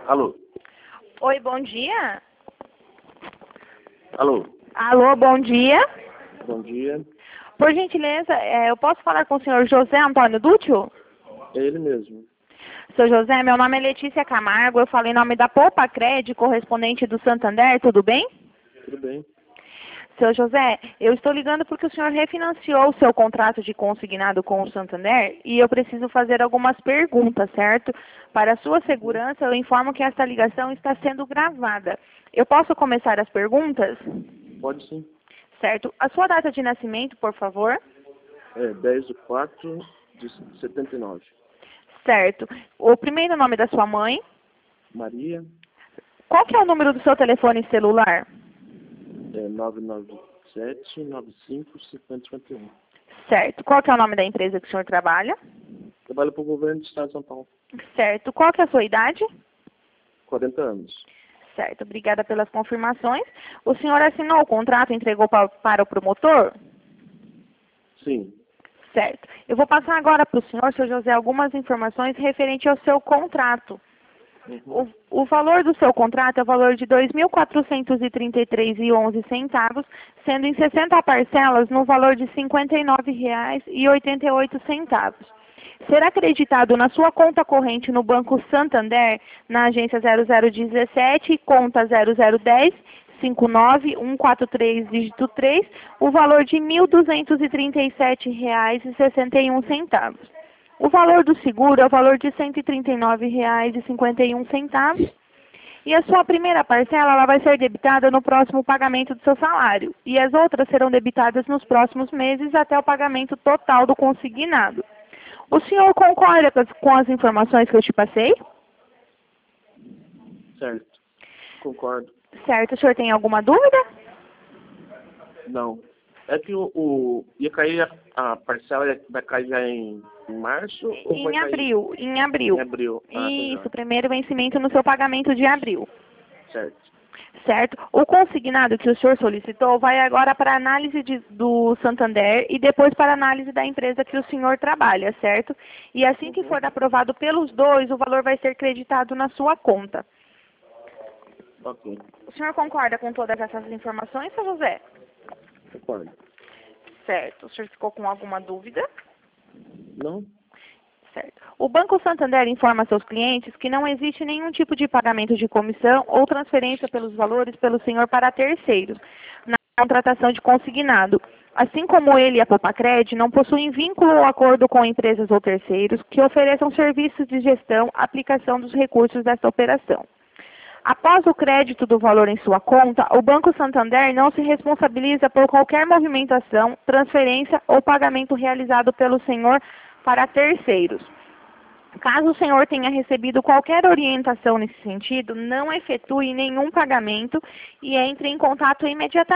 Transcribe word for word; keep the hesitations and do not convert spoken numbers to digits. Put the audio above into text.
Alô? Oi, bom dia. Alô? Alô, bom dia. Bom dia. Por gentileza, é, eu posso falar com o senhor José Antônio Dútil? É ele mesmo. Seu José, meu nome é Letícia Camargo, eu falo em nome da Poupa Cred, correspondente do Santander, tudo bem? Tudo bem? Seu José, eu estou ligando porque o senhor refinanciou o seu contrato de consignado com o Santander e eu preciso fazer algumas perguntas, certo? Para a sua segurança, eu informo que esta ligação está sendo gravada. Eu posso começar as perguntas? Pode sim. Certo. A sua data de nascimento, por favor? É dez de quatro de setenta e nove. Certo. O primeiro nome da sua mãe? Maria, Qual que é o número do seu telefone celular? é nove nove sete nove cinco cinco zero cinco um. Certo. Qual que é o nome da empresa que o senhor trabalha? Trabalho para o governo do Estado de São Paulo. Certo. Qual que é a sua idade? quarenta anos. Certo. Obrigada pelas confirmações. O senhor assinou o contrato e entregou pa- para o promotor? Sim. Certo. Eu vou passar agora para o senhor, seu José, algumas informações referente ao seu contrato. Uhum. O, o valor do seu contrato é o valor de dois mil quatrocentos e trinta e três reais e onze centavos, sendo em sessenta parcelas no valor de cinquenta e nove reais e oitenta e oito centavos. Será acreditado na sua conta corrente no Banco Santander, na agência zero zero dezessete, conta zero zero dez, cinco nove um quatro três, dígito três, o valor de mil duzentos e trinta e sete reais e sessenta e um centavos. O valor do seguro é o valor de cento e trinta e nove reais e cinquenta e um centavos. E a sua primeira parcela ela vai ser debitada no próximo pagamento do seu salário. E as outras serão debitadas nos próximos meses até o pagamento total do consignado. O senhor concorda com as, com as informações que eu te passei? Certo. Concordo. Certo. O senhor tem alguma dúvida? Não. É que o, o ia cair a, a parcela vai cair já em, em março ou Em vai cair abril. Em em abril. abril? Ah, tá Isso, já. primeiro vencimento no seu pagamento de abril. Certo. Certo? O consignado que o senhor solicitou vai agora para análise de, do Santander e depois para análise da empresa que o senhor trabalha, certo? E assim que Uhum. for aprovado pelos dois, o valor vai ser creditado na sua conta. Ok. O senhor concorda com todas essas informações, seu José? Concordo. Certo. O senhor ficou com alguma dúvida? Não? Certo. O Banco Santander informa seus clientes que não existe nenhum tipo de pagamento de comissão ou transferência pelos valores pelo senhor para terceiros na contratação de consignado. Assim como ele e a Popacred não possuem vínculo ou acordo com empresas ou terceiros que ofereçam serviços de gestão, aplicação dos recursos desta operação. Após o crédito do valor em sua conta, o Banco Santander não se responsabiliza por qualquer movimentação, transferência ou pagamento realizado pelo senhor para terceiros. Caso o senhor tenha recebido qualquer orientação nesse sentido, não efetue nenhum pagamento e entre em contato imediatamente